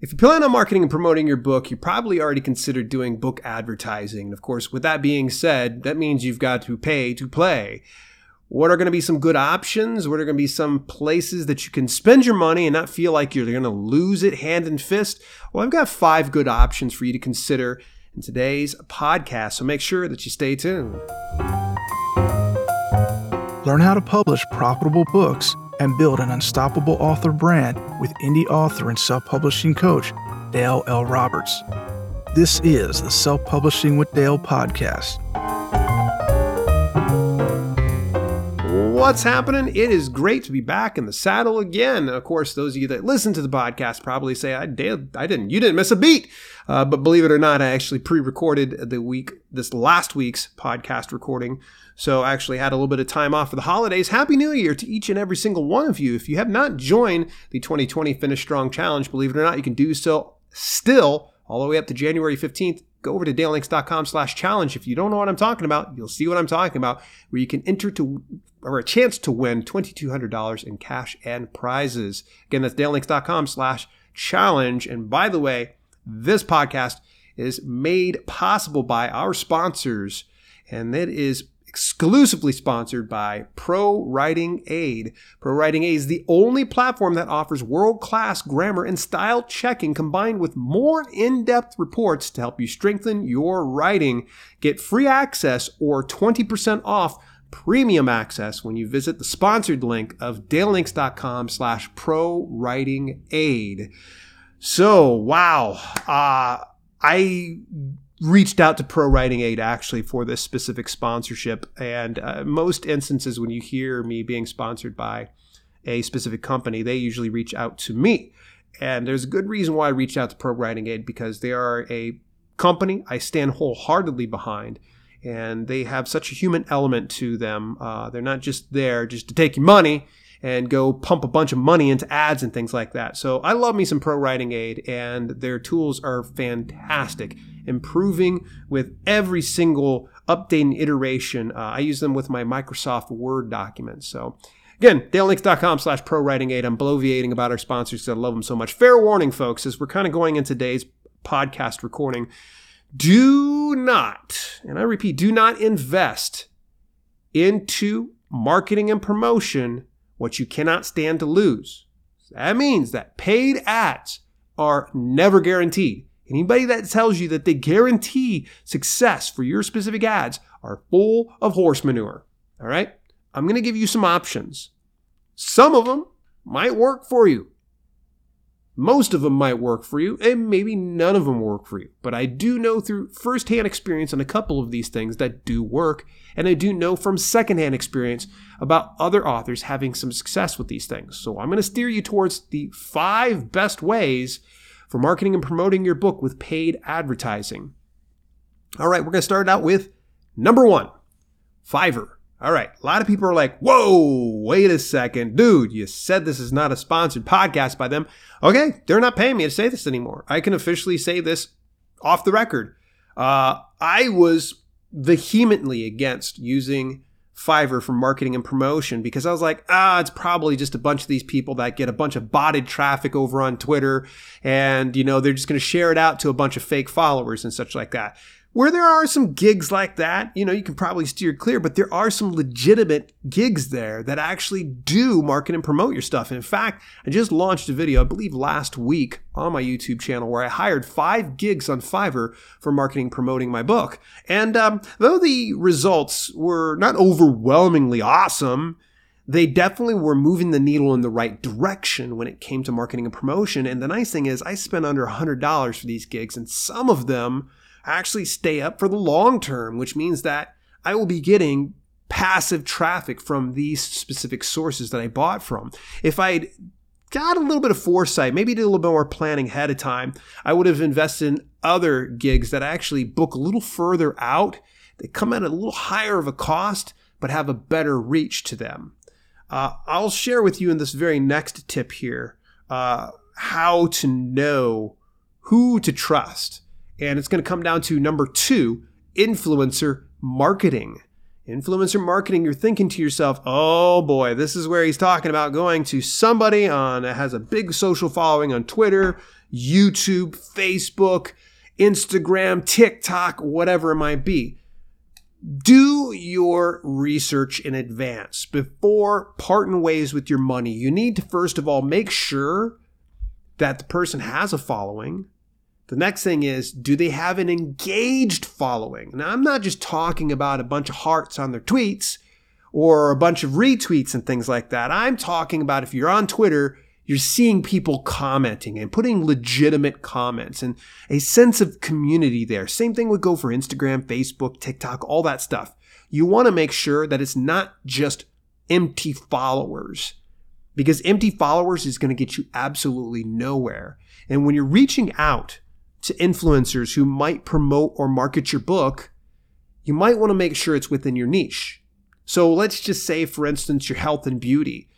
If you plan on marketing and promoting your book, you probably already considered doing book advertising. And of course, with that being said, that means you've got to pay to play. What are going to be some good options? What are going to be some places that you can spend your money and not feel like you're going to lose it hand and fist? Well, I've got 5 good options for you to consider in today's podcast, so make sure that you stay tuned. Learn how to publish profitable books and build an unstoppable author brand with indie author and self-publishing coach, Dale L. Roberts. This is the Self-Publishing with Dale podcast. What's happening? It is great to be back in the saddle again. Of course, those of you that listen to the podcast probably say, you didn't miss a beat. But believe it or not, I actually pre-recorded this last week's podcast recording. So I actually had a little bit of time off for the holidays. Happy New Year to each and every single one of you. If you have not joined the 2020 Finish Strong Challenge, believe it or not, you can do so still all the way up to January 15th. Go over to dalelinks.com/challenge. If you don't know what I'm talking about, you'll see what I'm talking about, where you can enter a chance to win $2,200 in cash and prizes. Again, that's dalelinks.com/challenge. And by the way, this podcast is made possible by our sponsors, and it is exclusively sponsored by Pro Writing Aid. Pro Writing Aid is the only platform that offers world-class grammar and style checking combined with more in-depth reports to help you strengthen your writing. Get free access or 20% off premium access when you visit the sponsored link of dalelinks.com/pro-writing-aid. So, wow. I reached out to Pro Writing Aid actually for this specific sponsorship. And most instances when you hear me being sponsored by a specific company, they usually reach out to me. And there's a good reason why I reached out to Pro Writing Aid, because they are a company I stand wholeheartedly behind. And they have such a human element to them. They're not just there just to take your money and go pump a bunch of money into ads and things like that. So I love me some Pro Writing Aid, and their tools are fantastic, improving with every single update and iteration. I use them with my Microsoft Word documents. So again, dalelinks.com/pro-writing-aid. I'm bloviating about our sponsors because I love them so much. Fair warning, folks, as we're kind of going into today's podcast recording, do not, and I repeat, do not invest into marketing and promotion what you cannot stand to lose. That means that paid ads are never guaranteed. Anybody that tells you that they guarantee success for your specific ads are full of horse manure. All right? I'm going to give you some options. Some of them might work for you. Most of them might work for you, and maybe none of them work for you. But I do know through firsthand experience on a couple of these things that do work, and I do know from secondhand experience about other authors having some success with these things. So I'm going to steer you towards the 5 best ways for marketing and promoting your book with paid advertising. All right, we're going to start out with number 1, Fiverr. All right, a lot of people are like, whoa, wait a second. Dude, you said this is not a sponsored podcast by them. Okay, they're not paying me to say this anymore. I can officially say this off the record. I was vehemently against using Fiverr for marketing and promotion because I was like, it's probably just a bunch of these people that get a bunch of botted traffic over on Twitter and, they're just going to share it out to a bunch of fake followers and such like that. Where there are some gigs like that, you can probably steer clear, but there are some legitimate gigs there that actually do market and promote your stuff. In fact, I just launched a video, I believe last week on my YouTube channel, where I hired 5 gigs on Fiverr for marketing and promoting my book. And though the results were not overwhelmingly awesome, they definitely were moving the needle in the right direction when it came to marketing and promotion. And the nice thing is I spent under $100 for these gigs, and some of them actually stay up for the long term, which means that I will be getting passive traffic from these specific sources that I bought from. If I'd got a little bit of foresight, maybe did a little bit more planning ahead of time, I would have invested in other gigs that actually book a little further out. They come at a little higher of a cost, but have a better reach to them. I'll share with you in this very next tip here how to know who to trust. And it's going to come down to number 2, influencer marketing. Influencer marketing, you're thinking to yourself, oh boy, this is where he's talking about going to somebody that has a big social following on Twitter, YouTube, Facebook, Instagram, TikTok, whatever it might be. Do your research in advance before parting ways with your money. You need to, first of all, make sure that the person has a following. The next thing is, do they have an engaged following? Now, I'm not just talking about a bunch of hearts on their tweets or a bunch of retweets and things like that. I'm talking about if you're on Twitter, you're seeing people commenting and putting legitimate comments and a sense of community there. Same thing would go for Instagram, Facebook, TikTok, all that stuff. You want to make sure that it's not just empty followers, because empty followers is going to get you absolutely nowhere. And when you're reaching out to influencers who might promote or market your book, you might want to make sure it's within your niche. So let's just say, for instance, your health and beauty.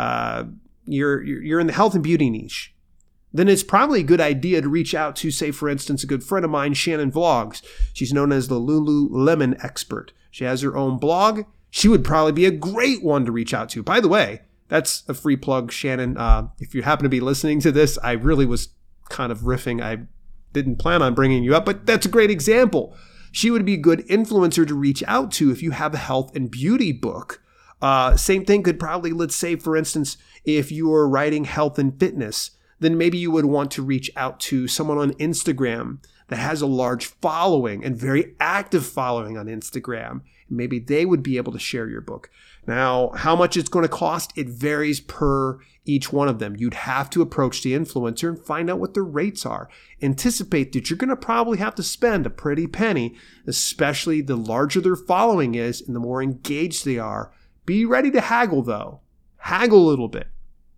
You're in the health and beauty niche. Then it's probably a good idea to reach out to, say, for instance, a good friend of mine, Shannon Vlogs. She's known as the Lululemon expert. She has her own blog. She would probably be a great one to reach out to. By the way, that's a free plug, Shannon. If you happen to be listening to this, I really was kind of riffing. I didn't plan on bringing you up, but that's a great example. She would be a good influencer to reach out to if you have a health and beauty book. Same thing could probably, let's say, for instance, if you are writing health and fitness, then maybe you would want to reach out to someone on Instagram that has a large following and very active following on Instagram. Maybe they would be able to share your book. Now, how much it's going to cost, it varies per each one of them. You'd have to approach the influencer and find out what their rates are. Anticipate that you're going to probably have to spend a pretty penny, especially the larger their following is and the more engaged they are. Be ready to haggle, though. Haggle a little bit.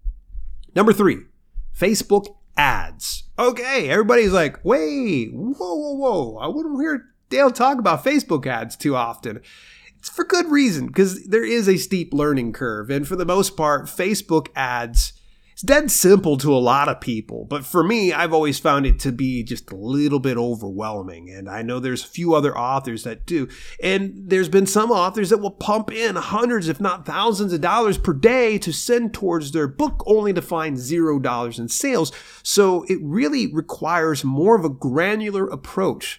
Number 3, Facebook ads. Okay, everybody's like, wait, whoa. I wouldn't hear Dale talk about Facebook ads too often. It's for good reason, because there is a steep learning curve. And for the most part, Facebook ads, it's dead simple to a lot of people. But for me, I've always found it to be just a little bit overwhelming. And I know there's a few other authors that do. And there's been some authors that will pump in hundreds, if not thousands of dollars per day to send towards their book, only to find $0 in sales. So it really requires more of a granular approach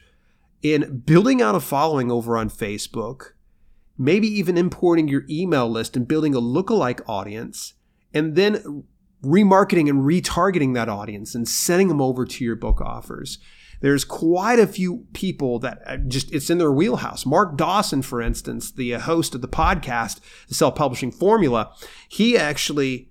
in building out a following over on Facebook, maybe even importing your email list and building a lookalike audience, and then remarketing and retargeting that audience and sending them over to your book offers. There's quite a few people that it's in their wheelhouse. Mark Dawson, for instance, the host of the podcast, The Self-Publishing Formula, he actually,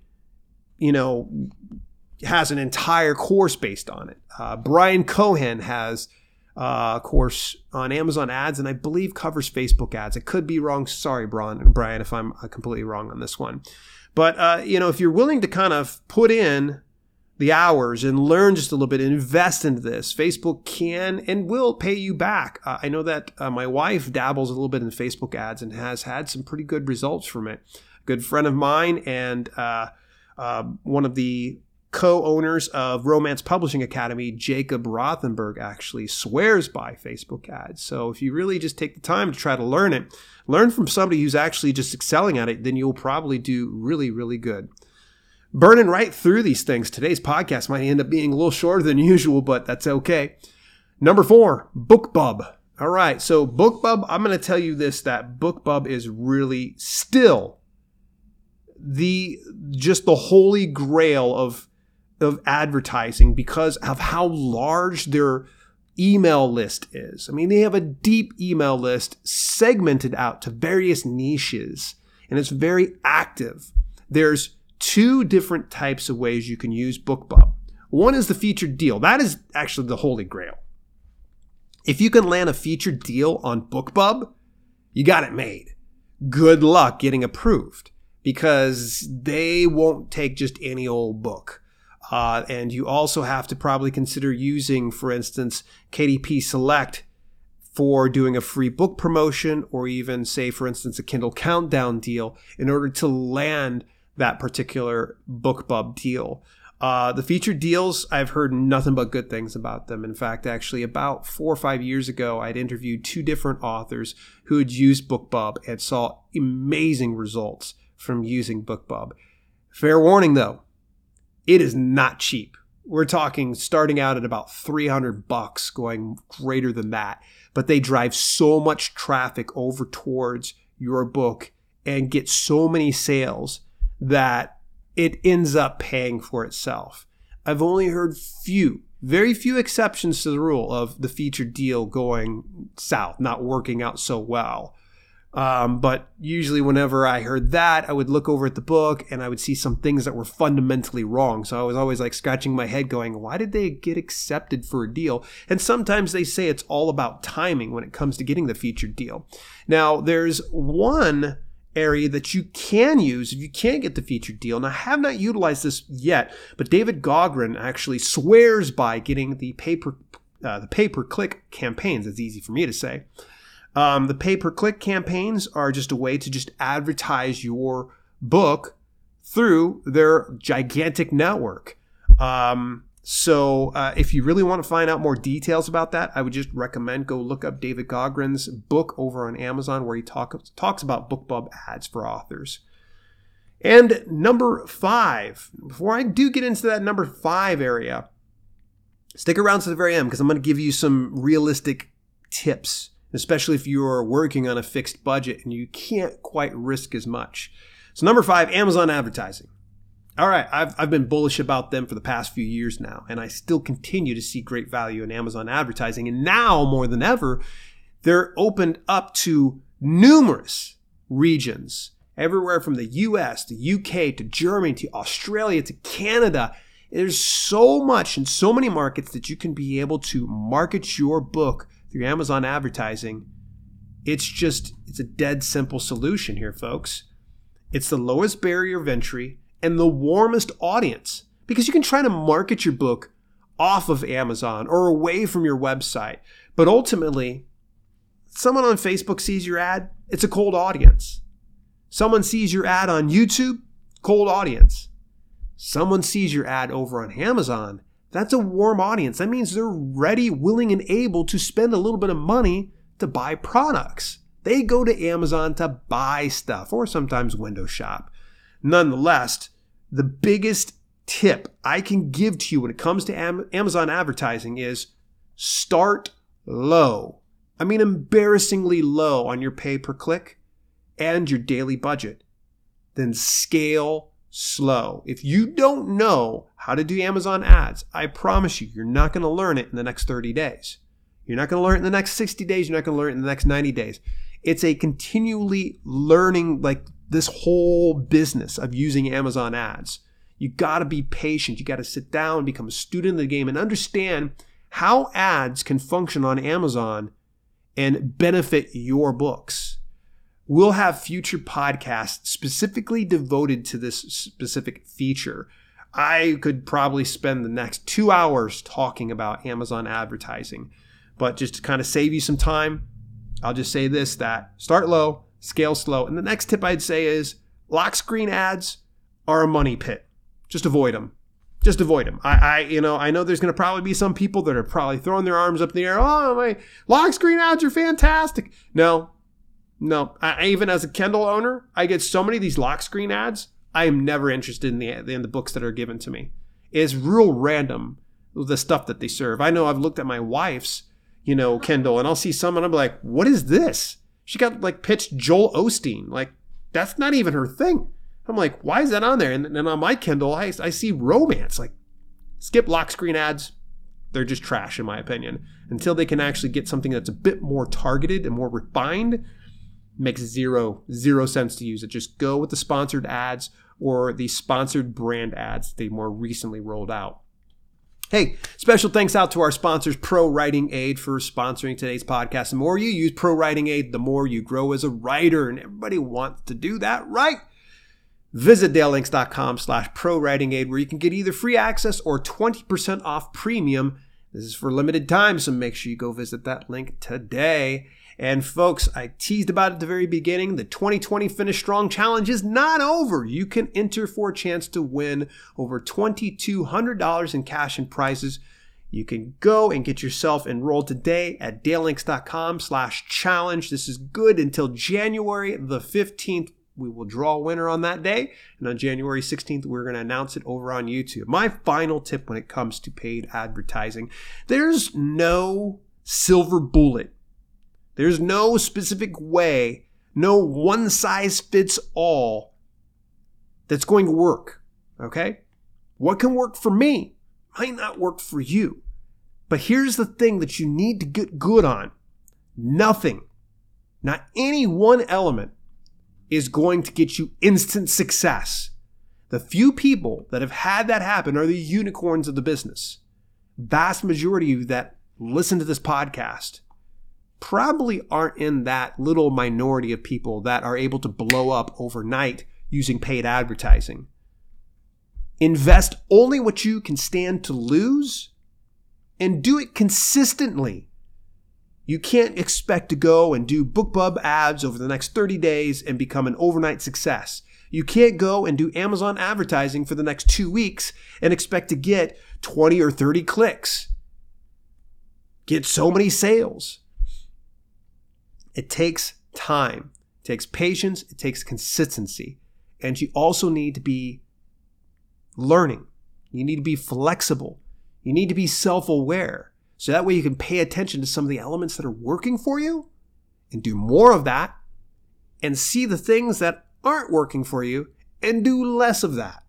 has an entire course based on it. Brian Cohen has a course on Amazon ads, and I believe covers Facebook ads. I could be wrong. Sorry, Brian, if I'm completely wrong on this one. But, if you're willing to kind of put in the hours and learn just a little bit and invest into this, Facebook can and will pay you back. I know that my wife dabbles a little bit in Facebook ads and has had some pretty good results from it. A good friend of mine and one of the co-owners of Romance Publishing Academy, Jacob Rothenberg, actually swears by Facebook ads. So if you really just take the time to try to learn from somebody who's actually just excelling at it, then you'll probably do really, really good. Burning right through these things. Today's podcast might end up being a little shorter than usual, but that's okay. Number 4, BookBub. All right, so BookBub, I'm going to tell you this, that BookBub is really still the holy grail of advertising because of how large their email list is. I mean, they have a deep email list segmented out to various niches, and it's very active. There's 2 different types of ways you can use BookBub. One is the featured deal. That is actually the holy grail. If you can land a featured deal on BookBub, you got it made. Good luck getting approved because they won't take just any old book. And you also have to probably consider using, for instance, KDP Select for doing a free book promotion, or even, say, for instance, a Kindle Countdown deal in order to land that particular BookBub deal. The featured deals, I've heard nothing but good things about them. In fact, actually, about 4 or 5 years ago, I'd interviewed 2 different authors who had used BookBub and saw amazing results from using BookBub. Fair warning, though, it is not cheap. We're talking starting out at about $300, going greater than that. But they drive so much traffic over towards your book and get so many sales that it ends up paying for itself. I've only heard very few exceptions to the rule of the featured deal going south, not working out so well. But usually whenever I heard that, I would look over at the book and I would see some things that were fundamentally wrong. So I was always like scratching my head going, why did they get accepted for a deal? And sometimes they say it's all about timing when it comes to getting the featured deal. Now, there's one area that you can use if you can't get the featured deal. And I have not utilized this yet, but David Gaughran actually swears by getting the pay-per-click campaigns. It's easy for me to say. The pay-per-click campaigns are just a way to just advertise your book through their gigantic network. So if you really want to find out more details about that, I would just recommend go look up David Gaughran's book over on Amazon where he talks about BookBub ads for authors. And number 5, before I do get into that number 5 area, stick around to the very end because I'm going to give you some realistic tips, especially if you're working on a fixed budget and you can't quite risk as much. So number 5, Amazon advertising. All right, I've been bullish about them for the past few years now, and I still continue to see great value in Amazon advertising. And now, more than ever, they're opened up to numerous regions, everywhere from the US, the UK, to Germany, to Australia, to Canada. There's so much and so many markets that you can be able to market your book through Amazon advertising. It's a dead simple solution here, folks. It's the lowest barrier of entry and the warmest audience, because you can try to market your book off of Amazon or away from your website. But ultimately, someone on Facebook sees your ad, it's a cold audience. Someone sees your ad on YouTube, cold audience. Someone sees your ad over on Amazon, that's a warm audience. That means they're ready, willing, and able to spend a little bit of money to buy products. They go to Amazon to buy stuff or sometimes window shop. Nonetheless, the biggest tip I can give to you when it comes to Amazon advertising is start low. I mean, embarrassingly low on your pay-per-click and your daily budget. Then scale slow. If you don't know how to do Amazon ads, I promise you're not going to learn it in the next 30 days. You're not going to learn it in the next 60 days. You're not going to learn it in the next 90 days. It's a continually learning, like this whole business of using Amazon ads. You got to be patient. You got to sit down, become a student of the game, and understand how ads can function on Amazon and benefit your books. We'll have future podcasts specifically devoted to this specific feature. I could probably spend the next 2 hours talking about Amazon advertising, but just to kind of save you some time, I'll just say this, that start low, scale slow. And the next tip I'd say is lock screen ads are a money pit. Just avoid them. Just avoid them. I know there's going to probably be some people that are probably throwing their arms up in the air. Oh, my lock screen ads are fantastic. No. Even as a Kindle owner, I get so many of these lock screen ads. I am never interested in the books that are given to me. It's real random, the stuff that they serve. I know I've looked at my wife's, Kindle, and I'll see some and I'm like, what is this? She got pitched Joel Osteen. That's not even her thing. I'm like, why is that on there? And on my Kindle, I see romance. Skip lock screen ads. They're just trash in my opinion. Until they can actually get something that's a bit more targeted and more refined, makes zero sense to use it. Just go with the sponsored ads or the sponsored brand ads they more recently rolled out. Hey, special thanks out to our sponsors, Pro Writing Aid, for sponsoring today's podcast. The more you use Pro Writing Aid, the more you grow as a writer, and everybody wants to do that, right? Visit dalelinks.com/ProWritingAid, where you can get either free access or 20% off premium. This is for limited time, so make sure you go visit that link today. And folks, I teased about it at the very beginning. The 2020 Finish Strong Challenge is not over. You can enter for a chance to win over $2,200 in cash and prizes. You can go and get yourself enrolled today at dalelinks.com/challenge. This is good until January the 15th. We will draw a winner on that day. And on January 16th, we're going to announce it over on YouTube. My final tip when it comes to paid advertising, there's no silver bullet. There's no specific way, no one size fits all that's going to work. Okay? What can work for me might not work for you. But here's the thing that you need to get good on. Nothing, not any one element, is going to get you instant success. The few people that have had that happen are the unicorns of the business. Vast majority of you that listen to this podcast probably aren't in that little minority of people that are able to blow up overnight using paid advertising. Invest only what you can stand to lose and do it consistently. You can't expect to go and do BookBub ads over the next 30 days and become an overnight success. You can't go and do Amazon advertising for the next 2 weeks and expect to get 20 or 30 clicks. Get so many sales. It takes time. It takes patience. It takes consistency. And you also need to be learning. You need to be flexible. You need to be self-aware. So that way you can pay attention to some of the elements that are working for you and do more of that, and see the things that aren't working for you and do less of that.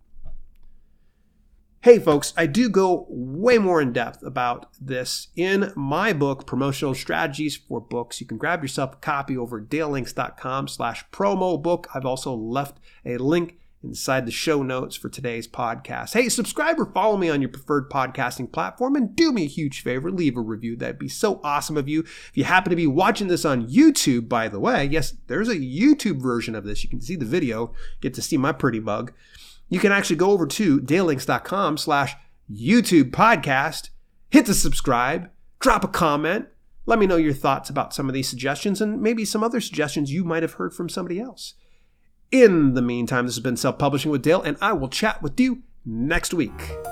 Hey folks, I do go way more in depth about this in my book, Promotional Strategies for Books. You can grab yourself a copy over at dalelinks.com/promo book. I've also left a link inside the show notes for today's podcast. Hey, subscribe or follow me on your preferred podcasting platform, and do me a huge favor, leave a review. That'd be so awesome of you. If you happen to be watching this on YouTube, by the way, yes, there's a YouTube version of this. You can see the video, get to see my pretty mug. You can actually go over to dalelinks.com/YouTube podcast, hit the subscribe, drop a comment, let me know your thoughts about some of these suggestions and maybe some other suggestions you might have heard from somebody else. In the meantime, this has been Self-Publishing with Dale, and I will chat with you next week.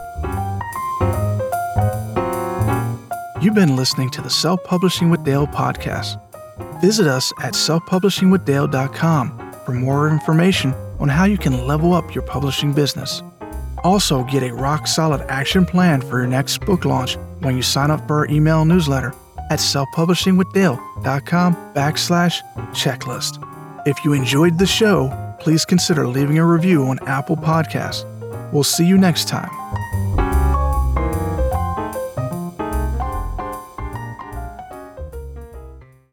You've been listening to the Self-Publishing with Dale podcast. Visit us at selfpublishingwithdale.com for more information on how you can level up your publishing business. Also, get a rock-solid action plan for your next book launch when you sign up for our email newsletter at selfpublishingwithdale.com/checklist. If you enjoyed the show, please consider leaving a review on Apple Podcasts. We'll see you next time.